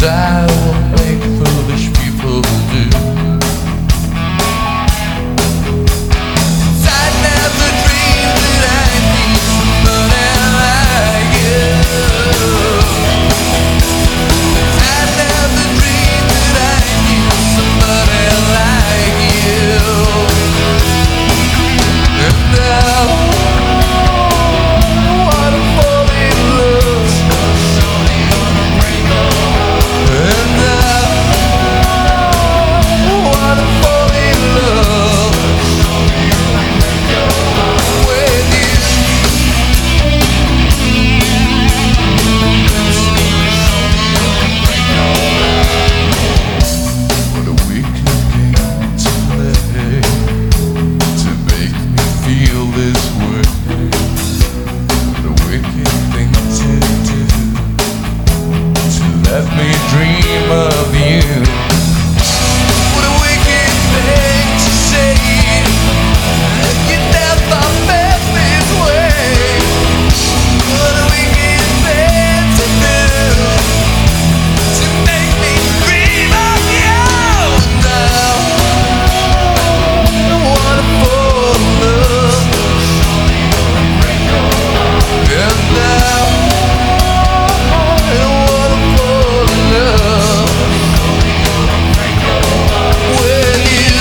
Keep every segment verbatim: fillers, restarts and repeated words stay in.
desire will make foolish people do. I never dreamed that I'd meet somebody like you. I never dreamed that I'd meet somebody like you. And now I wanna fall in love. And now I wanna fall in love with you. What a wicked game to play, to make me feel this way. What a wicked thing to do, to let me dream of you. What a wicked thing to say, you never felt this way. What a wicked thing to do, to make me dream of you. Now I wanna fall in love. And now I wanna fall in love with you.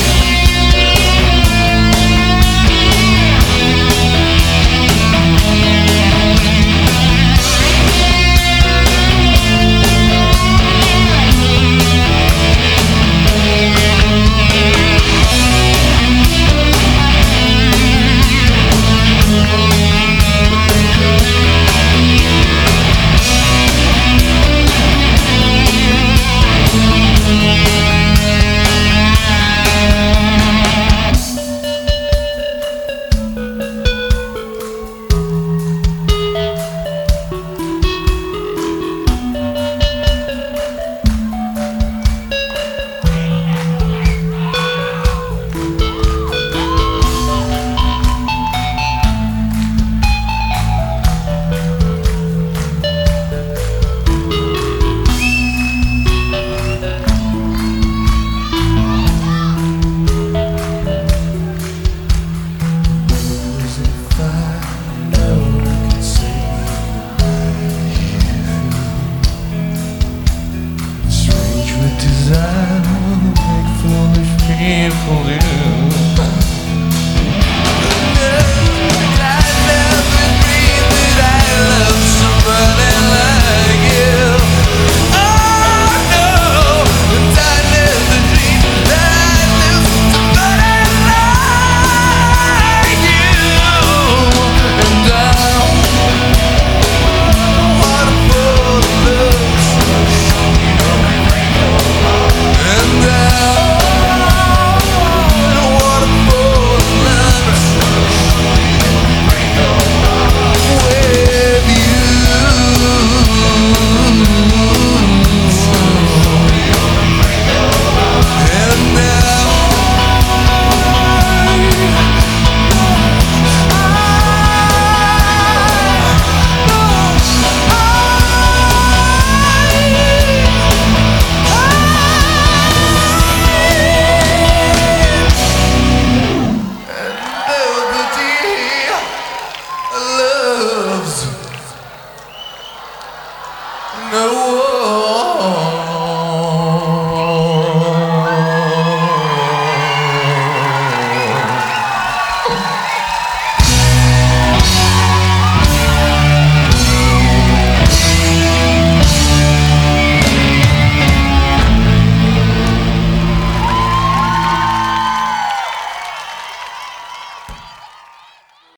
Desire will make foolish people do. I never dreamed that I loved somebody like you. Oh no, and I never dreamed that I'd lose somebody like you. And I wanna fall in love. And now I wanna fall in love with you. And now loves no one.